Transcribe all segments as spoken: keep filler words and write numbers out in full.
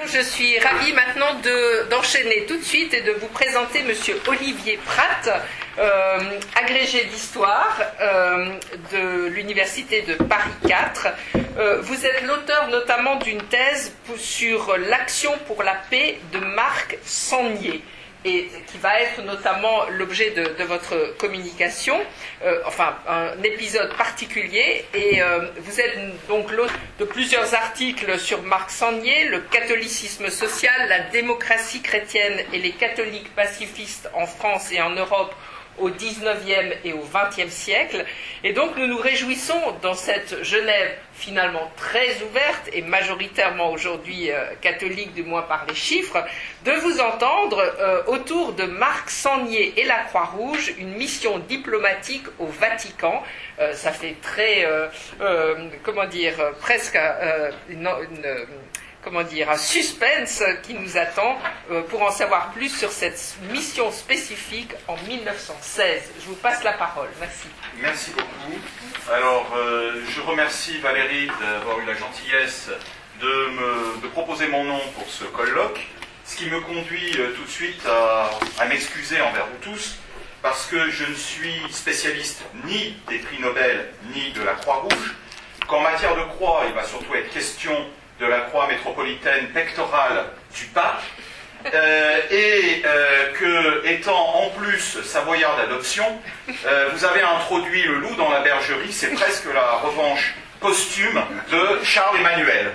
Je suis ravie maintenant de, d'enchaîner tout de suite et de vous présenter Monsieur Olivier Pratt, euh, agrégé d'histoire euh, de l'Université de Paris quatre. Euh, vous êtes l'auteur notamment d'une thèse pour, sur l'action pour la paix de Marc Sangnier, et qui va être notamment l'objet de, de votre communication, euh, enfin un épisode particulier, et euh, vous êtes donc l'auteur de plusieurs articles sur Marc Sangnier, le catholicisme social, la démocratie chrétienne et les catholiques pacifistes en France et en Europe au dix-neuvième et au vingtième siècle. Et donc nous nous réjouissons dans cette Genève finalement très ouverte et majoritairement aujourd'hui euh, catholique, du moins par les chiffres, de vous entendre euh, autour de Marc Sangnier et la Croix-Rouge, une mission diplomatique au Vatican. Euh, ça fait très, euh, euh, comment dire, presque euh, une, une comment dire, un suspense qui nous attend euh, pour en savoir plus sur cette mission spécifique en mille neuf cent seize. Je vous passe la parole. Merci. Merci beaucoup. Alors, euh, je remercie Valérie d'avoir eu la gentillesse de me de proposer mon nom pour ce colloque, ce qui me conduit euh, tout de suite à, à m'excuser envers vous tous, parce que je ne suis spécialiste ni des prix Nobel, ni de la Croix-Rouge, qu'en matière de croix, il va surtout être question de la croix métropolitaine pectorale du pape, euh, et euh, que, étant en plus savoyard d'adoption, euh, vous avez introduit le loup dans la bergerie, c'est presque la revanche posthume de Charles Emmanuel.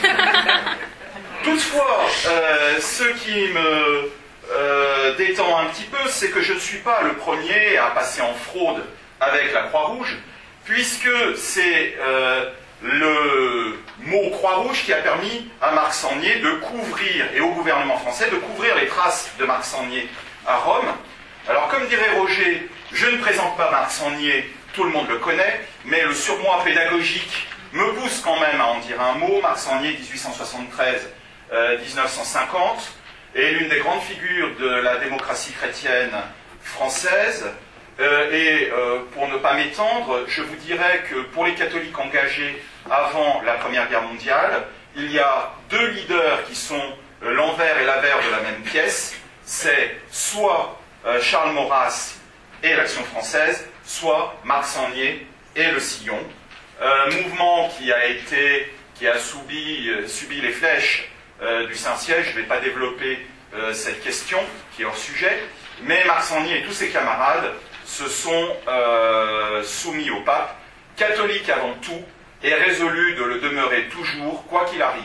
Toutefois, euh, ce qui me euh, détend un petit peu, c'est que je ne suis pas le premier à passer en fraude avec la Croix-Rouge, puisque c'est euh, le mot Croix-Rouge qui a permis à Marc Sangnier de couvrir, et au gouvernement français, de couvrir les traces de Marc Sangnier à Rome. Alors, comme dirait Roger, je ne présente pas Marc Sangnier, tout le monde le connaît, mais le surmoi pédagogique me pousse quand même à en dire un mot. Marc Sangnier, dix-huit cent soixante-treize à dix-neuf cent cinquante, est l'une des grandes figures de la démocratie chrétienne française. Euh, et euh, pour ne pas m'étendre, je vous dirais que pour les catholiques engagés avant la Première Guerre mondiale, il y a deux leaders qui sont euh, l'envers et l'avers de la même pièce. C'est soit euh, Charles Maurras et l'Action française, soit Marc Sangnier et le Sillon. Euh, mouvement qui a été, qui a subi, euh, subi les flèches euh, du Saint-Siège. Je ne vais pas développer euh, cette question qui est hors sujet, mais Marc Sangnier et tous ses camarades se sont euh, soumis au pape, catholique avant tout, et résolus de le demeurer toujours, quoi qu'il arrive.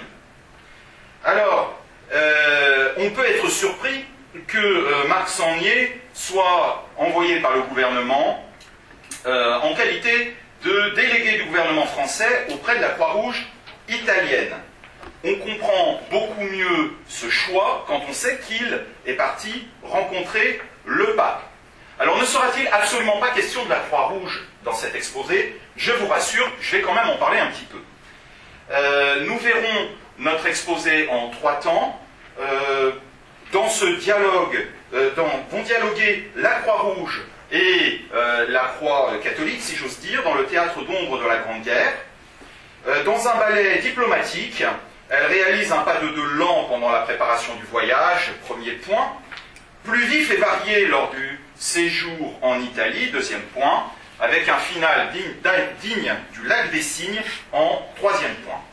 Alors, euh, on peut être surpris que euh, Marc Sangnier soit envoyé par le gouvernement euh, en qualité de délégué du gouvernement français auprès de la Croix-Rouge italienne. On comprend beaucoup mieux ce choix quand on sait qu'il est parti rencontrer le pape. Alors ne sera-t-il absolument pas question de la Croix-Rouge dans cet exposé? Je vous rassure, je vais quand même en parler un petit peu. Euh, nous verrons notre exposé en trois temps. Euh, dans ce dialogue, euh, dans, vont dialoguer la Croix-Rouge et euh, la Croix catholique, si j'ose dire, dans le théâtre d'ombre de la Grande Guerre. Euh, dans un ballet diplomatique, elle réalise un pas de deux lent pendant la préparation du voyage, premier point. Plus vif et varié lors du séjour en Italie, deuxième point, avec un final digne, digne du lac des Cygnes en troisième point.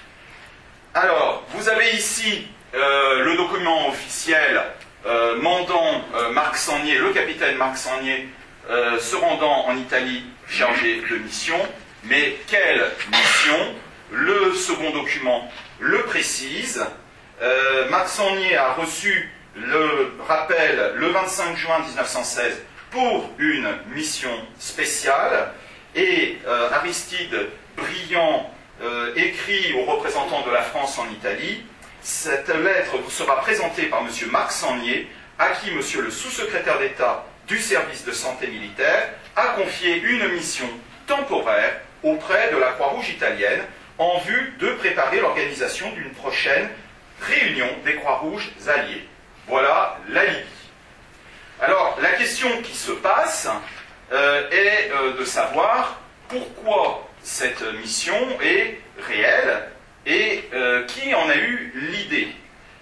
Alors, vous avez ici euh, le document officiel euh, mandant euh, Marc Sangnier, le capitaine Marc Sangnier, euh, se rendant en Italie chargé de mission. Mais quelle mission? Le second document le précise. Euh, Marc Sangnier a reçu le rappel le vingt-cinq juin mille neuf cent seize pour une mission spéciale, et euh, Aristide Briand euh, écrit aux représentants de la France en Italie. Cette lettre vous sera présentée par M. Marc Sangnier, à qui M. le sous-secrétaire d'État du service de santé militaire a confié une mission temporaire auprès de la Croix-Rouge italienne en vue de préparer l'organisation d'une prochaine réunion des Croix-Rouges alliées. Voilà la Libye. Alors, la question qui se passe euh, est euh, de savoir pourquoi cette mission est réelle et euh, qui en a eu l'idée.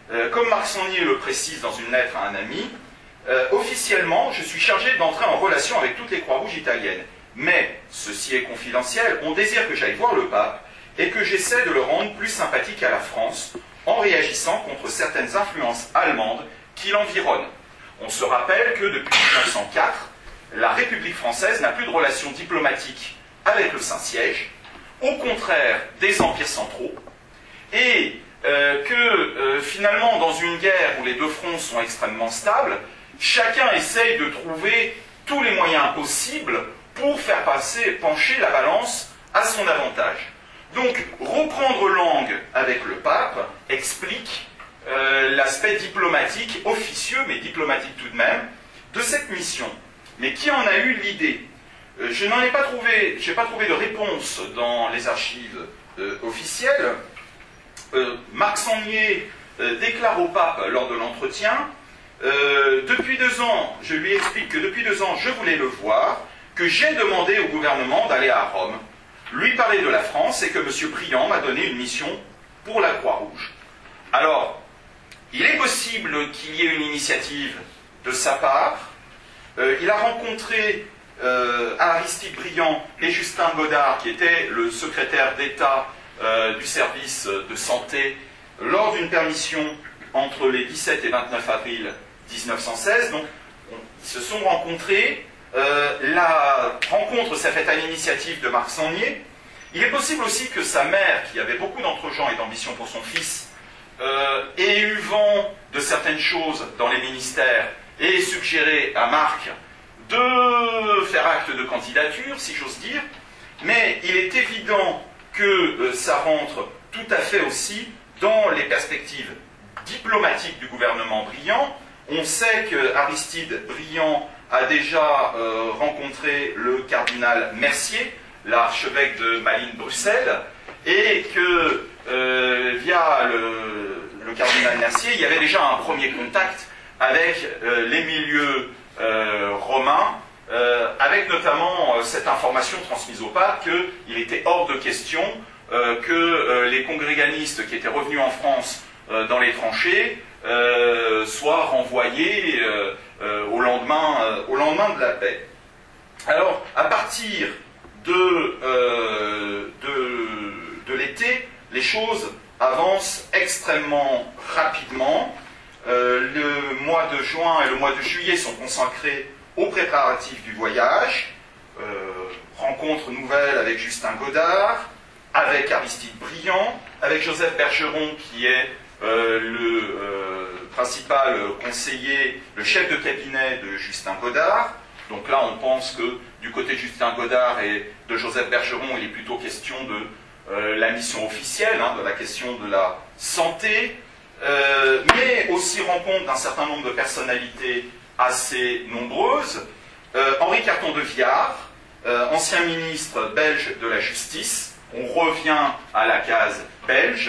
euh, comme Marc Sangnier le précise dans une lettre à un ami, euh, officiellement, je suis chargé d'entrer en relation avec toutes les Croix-Rouges italiennes. Mais, ceci est confidentiel, on désire que j'aille voir le pape et que j'essaie de le rendre plus sympathique à la France en réagissant contre certaines influences allemandes qui l'environnent. On se rappelle que depuis mille neuf cent quatre, la République française n'a plus de relations diplomatiques avec le Saint-Siège, au contraire des empires centraux, et euh, que euh, finalement, dans une guerre où les deux fronts sont extrêmement stables, chacun essaye de trouver tous les moyens possibles pour faire passer, pencher la balance à son avantage. Donc, reprendre langue avec le pape explique euh, l'aspect diplomatique, officieux, mais diplomatique tout de même, de cette mission. Mais qui en a eu l'idée? euh, Je n'en ai pas trouvé, j'ai pas trouvé de réponse dans les archives euh, officielles. Euh, Marc Sangnier euh, déclare au pape lors de l'entretien euh, depuis deux ans, je lui explique que depuis deux ans, je voulais le voir, que j'ai demandé au gouvernement d'aller à Rome, lui parler de la France et que M. Briand m'a donné une mission pour la Croix-Rouge. Alors, il est possible qu'il y ait une initiative de sa part. Euh, il a rencontré euh, Aristide Briand et Justin Godard, qui était le secrétaire d'État euh, du service de santé, lors d'une permission entre les dix-sept et vingt-neuf avril mille neuf cent seize. Donc, on, ils se sont rencontrés. Euh, la rencontre s'est faite à l'initiative de Marc Sangnier. Il est possible aussi que sa mère, qui avait beaucoup d'entre-gens et d'ambition pour son fils, euh, ait eu vent de certaines choses dans les ministères et ait suggéré à Marc de faire acte de candidature, si j'ose dire. Mais il est évident que euh, ça rentre tout à fait aussi dans les perspectives diplomatiques du gouvernement Briand. On sait que Aristide Briand a déjà euh, rencontré le cardinal Mercier, l'archevêque de Malines-Bruxelles, et que euh, via le, le cardinal Mercier, il y avait déjà un premier contact avec euh, les milieux euh, romains, euh, avec notamment euh, cette information transmise au pape qu'il était hors de question euh, que euh, les congréganistes qui étaient revenus en France euh, dans les tranchées euh, soient renvoyés euh, euh, au lendemain, euh, au lendemain de la paix. Alors, à partir de, euh, de, de l'été, les choses avancent extrêmement rapidement. Euh, le mois de juin et le mois de juillet sont consacrés aux préparatifs du voyage. Euh, rencontre nouvelle avec Justin Godard, avec Aristide Briand, avec Joseph Bergeron, qui est euh, le euh, principal conseiller, le chef de cabinet de Justin Godard. Donc là, on pense que du côté de Justin Godard et de Joseph Bergeron, il est plutôt question de euh, la mission officielle, hein, de la question de la santé, euh, mais aussi rencontre d'un certain nombre de personnalités assez nombreuses. Euh, Henri Carton de Viard, euh, ancien ministre belge de la Justice, on revient à la case belge,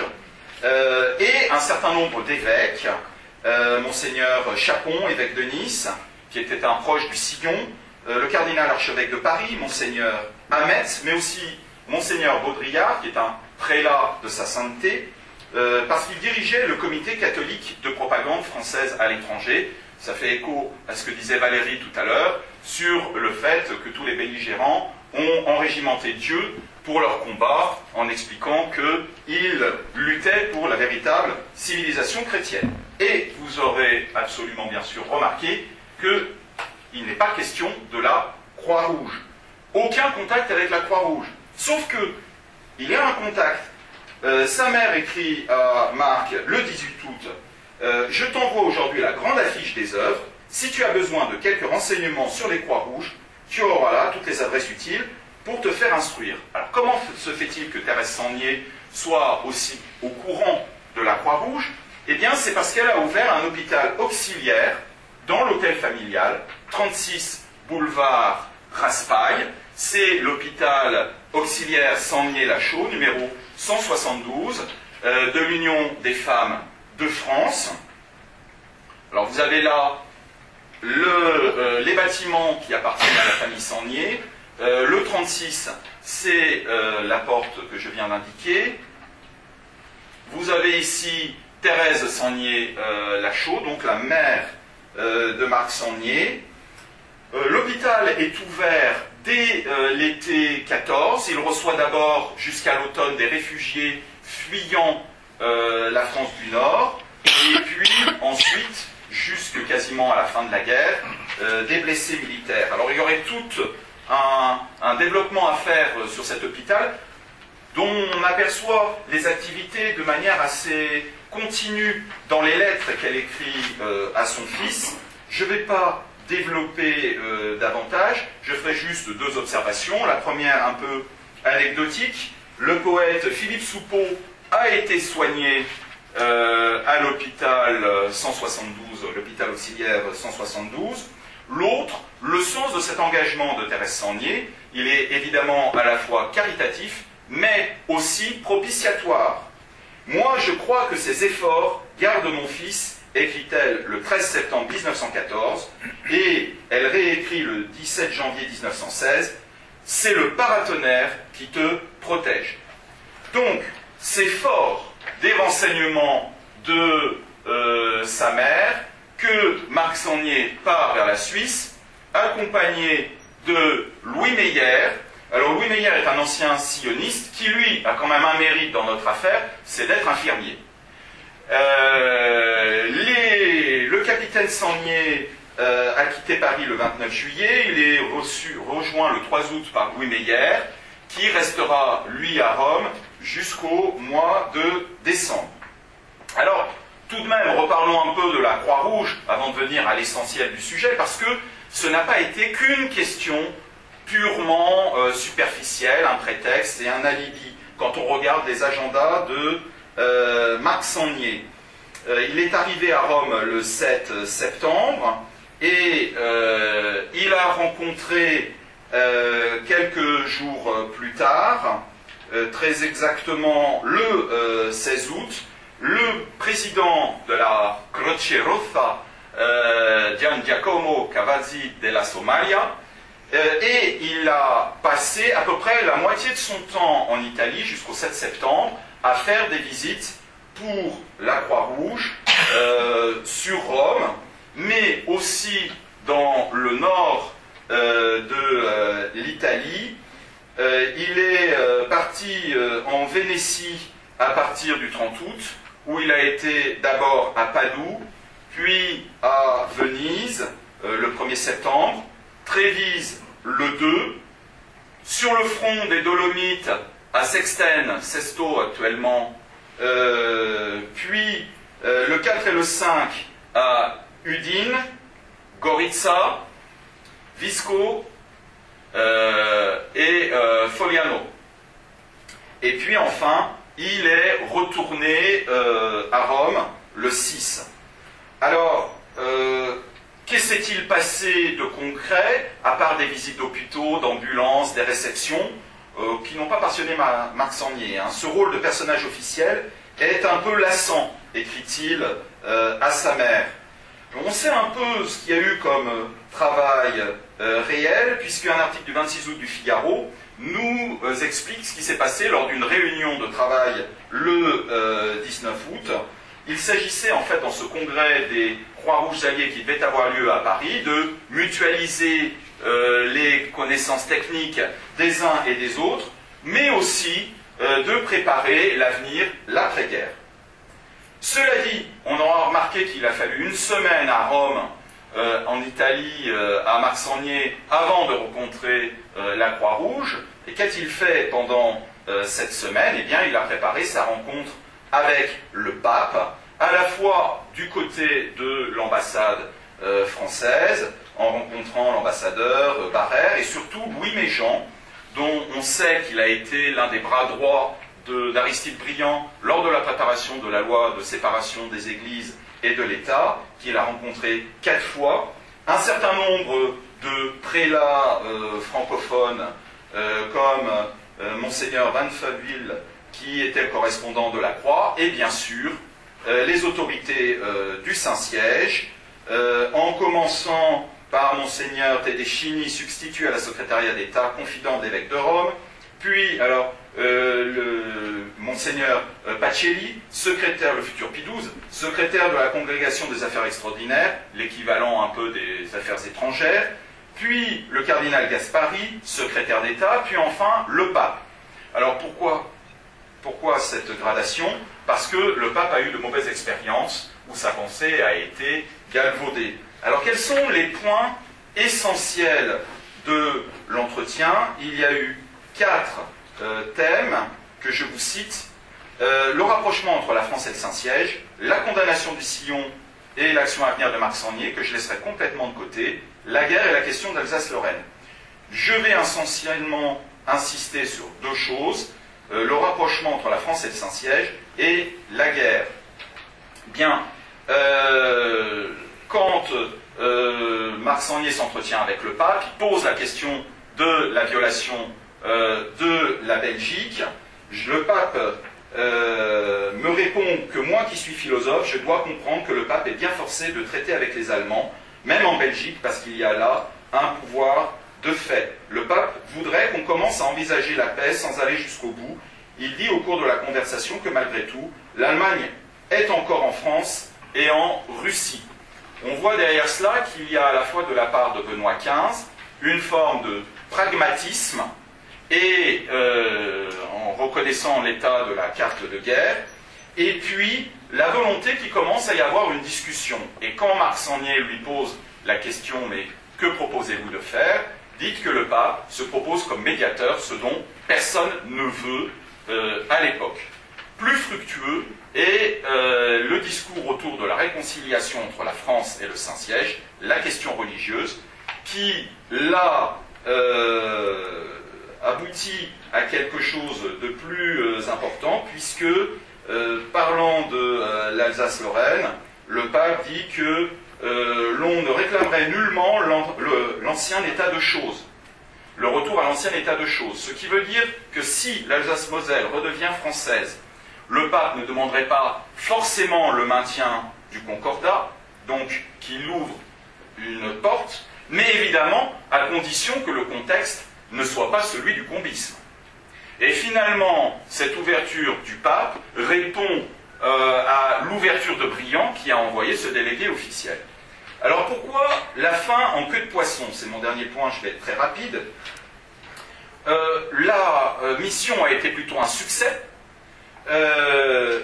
euh, et un certain nombre d'évêques, euh, Monseigneur Chapon, évêque de Nice, qui était un proche du Sillon, euh, le cardinal archevêque de Paris, Monseigneur Hamet, mais aussi Monseigneur Baudrillard, qui est un prélat de sa sainteté, euh, parce qu'il dirigeait le comité catholique de propagande française à l'étranger. Ça fait écho à ce que disait Valérie tout à l'heure, sur le fait que tous les belligérants ont enrégimenté Dieu pour leur combat, en expliquant qu'ils luttaient pour la véritable civilisation chrétienne. Et vous aurez absolument bien sûr remarqué qu'il n'est pas question de la Croix-Rouge. Aucun contact avec la Croix-Rouge. Sauf que, il y a un contact. Euh, sa mère écrit à Marc le dix-huit août, euh, « Je t'envoie aujourd'hui la grande affiche des œuvres. Si tu as besoin de quelques renseignements sur les Croix-Rouges, tu auras là toutes les adresses utiles pour te faire instruire. » Alors comment se fait-il que Thérèse Sangnier soit aussi au courant de la Croix-Rouge? Eh bien, c'est parce qu'elle a ouvert un hôpital auxiliaire dans l'hôtel familial, trente-six boulevard Raspail. C'est l'hôpital auxiliaire Sangnier-Lachaud, numéro cent soixante-douze, euh, de l'Union des femmes de France. Alors vous avez là le, euh, les bâtiments qui appartiennent à la famille Sangnier. Euh, le trente-six, c'est euh, la porte que je viens d'indiquer. Vous avez ici Thérèse Sangnier-Lachaud, donc la mère euh, de Marc Sangnier. Euh, L'hôpital est ouvert dès euh, l'été quatorze. Il reçoit d'abord jusqu'à l'automne des réfugiés fuyant euh, la France du Nord, et puis ensuite, jusque quasiment à la fin de la guerre, euh, des blessés militaires. Alors il y aurait tout un, un développement à faire euh, sur cet hôpital, dont on aperçoit les activités de manière assez continue dans les lettres qu'elle écrit euh, à son fils. Je ne vais pas développer euh, davantage, je ferai juste deux observations. La première, un peu anecdotique. Le poète Philippe Soupeau a été soigné euh, à l'hôpital cent soixante-douze, l'hôpital auxiliaire cent soixante-douze. L'autre, le sens de cet engagement de Thérèse Sangnier, il est évidemment à la fois caritatif, mais aussi propitiatoire. Moi, je crois que ces efforts gardent mon fils, écrit-elle le treize septembre mille neuf cent quatorze, et elle réécrit le dix-sept janvier mille neuf cent seize, c'est le paratonnerre qui te protège. Donc, c'est fort des renseignements de euh, sa mère que Marc Sangnier part vers la Suisse, accompagné de Louis Meyer. Alors Louis Meyer est un ancien sioniste qui, lui, a quand même un mérite dans notre affaire, c'est d'être infirmier. Euh, les, le capitaine Sangnier euh, a quitté Paris le vingt-neuf juillet, il est reçu, rejoint le trois août par Louis Meyer, qui restera, lui, à Rome jusqu'au mois de décembre. Alors, tout de même, reparlons un peu de la Croix-Rouge avant de venir à l'essentiel du sujet, parce que ce n'a pas été qu'une question purement euh, superficielle, un prétexte et un alibi, quand on regarde les agendas de euh, Marc Sangnier. Euh, il est arrivé à Rome le sept septembre, et euh, il a rencontré euh, quelques jours plus tard, euh, très exactement le euh, seize août, le président de la Croce Rossa, euh, Gian Giacomo Cavazzi della Somalia, euh, et il a passé à peu près la moitié de son temps en Italie jusqu'au sept septembre à faire des visites pour la Croix-Rouge euh, sur Rome, mais aussi dans le nord euh, de euh, l'Italie. Euh, il est euh, parti euh, en Vénétie à partir du trente août, où il a été d'abord à Padoue, puis à Venise euh, le premier septembre, Trévise le deux, sur le front des Dolomites à Sextène, Sesto actuellement, euh, puis euh, le quatre et le cinq à Udine, Gorizia, Visco euh, et euh, Fogliano. Et puis enfin, il est retourné euh, à Rome le six. Alors, euh, qu'est-ce qui s'est-il passé de concret, à part des visites d'hôpitaux, d'ambulances, des réceptions, euh, qui n'ont pas passionné Marc Sangnier, hein. Ce rôle de personnage officiel est un peu lassant, écrit-il euh, à sa mère. On sait un peu ce qu'il y a eu comme euh, travail euh, réel, puisqu'un article du vingt-six août du Figaro nous euh, explique ce qui s'est passé lors d'une réunion de travail le euh, dix-neuf août. Il s'agissait en fait, dans ce congrès des Croix-Rouges alliés qui devait avoir lieu à Paris, de mutualiser euh, les connaissances techniques des uns et des autres, mais aussi euh, de préparer l'avenir, l'après-guerre. Cela dit, on aura remarqué qu'il a fallu une semaine à Rome, euh, en Italie, euh, à Marc Sangnier, avant de rencontrer euh, la Croix-Rouge. Et qu'a-t-il fait pendant euh, cette semaine? Eh bien, il a préparé sa rencontre avec le pape, à la fois du côté de l'ambassade euh, française, en rencontrant l'ambassadeur euh, Barrère, et surtout Louis Méjean, dont on sait qu'il a été l'un des bras droits d'Aristide Briand lors de la préparation de la loi de séparation des églises et de l'État, qu'il a rencontré quatre fois. Un certain nombre de prélats euh, francophones, euh, comme euh, Monseigneur Van Faville, qui était le correspondant de la Croix, et bien sûr euh, les autorités euh, du Saint-Siège, euh, en commençant par Monseigneur Tedeschini, substitut à la secrétariat d'État, confident de l'évêque de Rome, puis alors euh, le, Monseigneur euh, Pacelli, secrétaire, le futur Pie douze, secrétaire de la Congrégation des Affaires Extraordinaires, l'équivalent un peu des Affaires étrangères, puis le cardinal Gaspari, secrétaire d'État, puis enfin le pape. Alors pourquoi, pourquoi cette gradation? Parce que le pape a eu de mauvaises expériences où sa pensée a été galvaudée. Alors quels sont les points essentiels de l'entretien? Il y a eu quatre euh, thèmes que je vous cite. Euh, le rapprochement entre la France et le Saint-Siège, la condamnation du Sillon et l'action à venir de Marc Sangnier, que je laisserai complètement de côté, la guerre et la question d'Alsace-Lorraine. Je vais essentiellement insister sur deux choses, euh, le rapprochement entre la France et le Saint-Siège et la guerre. Bien, euh, quand euh, Marc Sangnier s'entretient avec le pape, il pose la question de la violation euh, de la Belgique. Le pape euh, me répond que moi qui suis philosophe, je dois comprendre que le pape est bien forcé de traiter avec les Allemands, même en Belgique, parce qu'il y a là un pouvoir de fait. Le pape voudrait qu'on commence à envisager la paix sans aller jusqu'au bout. Il dit au cours de la conversation que malgré tout, l'Allemagne est encore en France et en Russie. On voit derrière cela qu'il y a à la fois de la part de Benoît quinze une forme de pragmatisme et euh, en reconnaissant l'état de la carte de guerre, et puis la volonté qu'il commence à y avoir une discussion. Et quand Marc Sangnier lui pose la question « mais que proposez-vous de faire ?», dites que le pape se propose comme médiateur, ce dont personne ne veut euh, à l'époque. Plus fructueux est euh, le discours autour de la réconciliation entre la France et le Saint-Siège, la question religieuse, qui là euh, aboutit à quelque chose de plus euh, important, puisque euh, parlant de euh, l'Alsace-Lorraine, le pape dit que euh, l'on ne réclamerait nullement l'ancien état de choses, le retour à l'ancien état de choses, ce qui veut dire que si l'Alsace-Moselle redevient française, le pape ne demanderait pas forcément le maintien du concordat, donc qu'il ouvre une porte, mais évidemment à condition que le contexte ne soit pas celui du combisme. Et finalement, cette ouverture du pape répond euh, à l'ouverture de Briand qui a envoyé ce délégué officiel. Alors pourquoi la fin en queue de poisson? C'est mon dernier point, je vais être très rapide. Euh, la euh, mission a été plutôt un succès. Euh,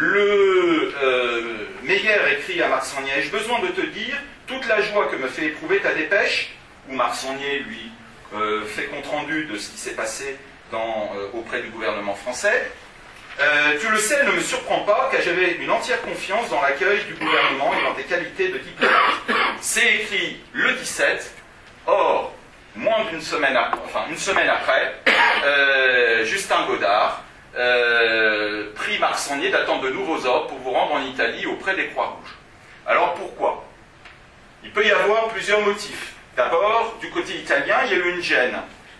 le euh, Meyer écrit à Marc Sangnier « Ai-je besoin de te dire toute la joie que me fait éprouver ta dépêche ?» où Marc Sangnier lui euh, fait compte-rendu de ce qui s'est passé dans, euh, auprès du gouvernement français. Euh, tu le sais, elle ne me surprend pas, car j'avais une entière confiance dans l'accueil du gouvernement et dans tes qualités de diplomate. C'est écrit le dix-sept, or, moins d'une semaine, à, enfin une semaine après, euh, Justin Godard euh, prie Marc Sangnier d'attendre de nouveaux ordres pour vous rendre en Italie auprès des Croix-Rouges. Alors pourquoi? Il peut y avoir plusieurs motifs. D'abord, du côté italien, il y a eu une gêne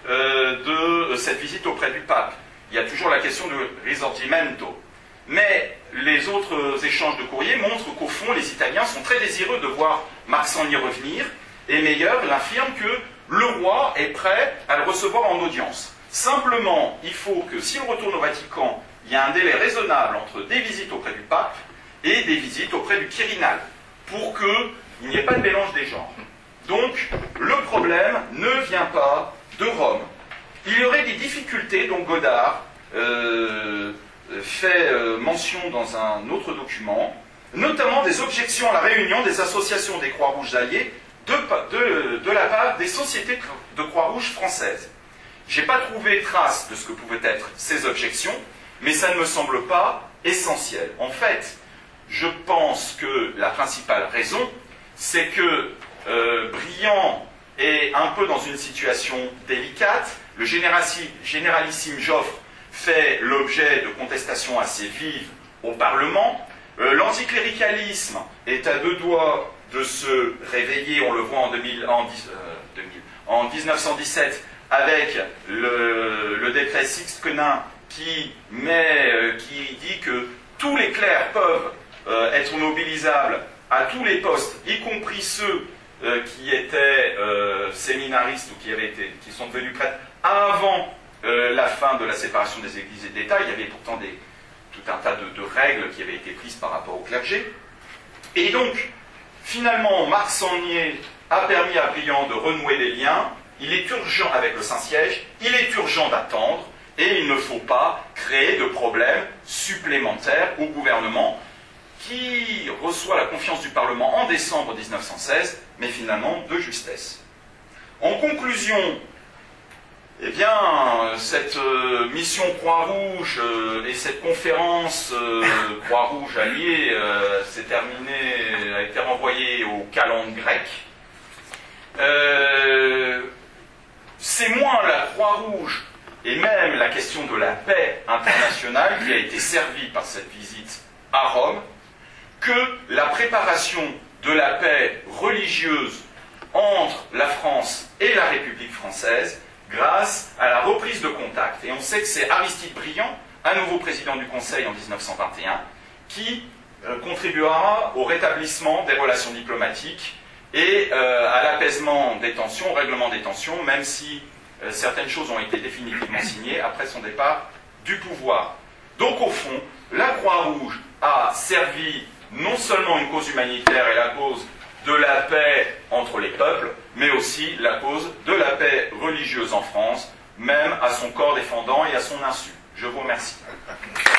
euh, de cette visite auprès du pape. Il y a toujours la question du risorgimento. Mais les autres échanges de courriers montrent qu'au fond, les Italiens sont très désireux de voir Marc Sangnier revenir, et Meyer l'infirme que le roi est prêt à le recevoir en audience. Simplement, il faut que, s'il retourne au Vatican, il y a un délai raisonnable entre des visites auprès du pape et des visites auprès du Quirinal, pour qu'il n'y ait pas de mélange des genres. Donc, le problème ne vient pas de Rome. Il y aurait des difficultés, dont Godard euh, fait euh, mention dans un autre document, notamment des objections à la réunion des associations des Croix-Rouges alliées de, de, de la part des sociétés de Croix-Rouge françaises. Je n'ai pas trouvé trace de ce que pouvaient être ces objections, mais ça ne me semble pas essentiel. En fait, je pense que la principale raison, c'est que euh, Briand est un peu dans une situation délicate. Le généralissime Joffre fait l'objet de contestations assez vives au Parlement. Euh, L'anticléricalisme est à deux doigts de se réveiller, on le voit en, deux mille, en, dix, euh, deux mille, en mille neuf cent dix-sept avec le, le décret Sixte-Quenin qui, met, euh, qui dit que tous les clercs peuvent euh, être mobilisables à tous les postes, y compris ceux euh, qui étaient euh, séminaristes ou qui, avaient été, qui sont devenus prêtres avant euh, la fin de la séparation des églises et de l'État. Il y avait pourtant des, tout un tas de, de règles qui avaient été prises par rapport au clergé. Et donc, finalement, Marc Sangnier a permis à Briand de renouer les liens. Il est urgent, avec le Saint-Siège, il est urgent d'attendre, et il ne faut pas créer de problèmes supplémentaires au gouvernement, qui reçoit la confiance du Parlement en décembre mille neuf cent seize, mais finalement de justesse. En conclusion, eh bien, cette euh, mission Croix-Rouge euh, et cette conférence euh, Croix-Rouge alliée euh, s'est terminée, a été renvoyée au calende grec. Euh, c'est moins la Croix-Rouge et même la question de la paix internationale qui a été servie par cette visite à Rome que la préparation de la paix religieuse entre la France et la République française grâce à la reprise de contact. Et on sait que c'est Aristide Briand, à nouveau président du Conseil en mille neuf cent vingt et un, qui euh, contribuera au rétablissement des relations diplomatiques et euh, à l'apaisement des tensions, au règlement des tensions, même si euh, certaines choses ont été définitivement signées après son départ du pouvoir. Donc au fond, la Croix-Rouge a servi non seulement une cause humanitaire et la cause de la paix entre les peuples, mais aussi la cause de la paix religieuse en France, même à son corps défendant et à son insu. Je vous remercie.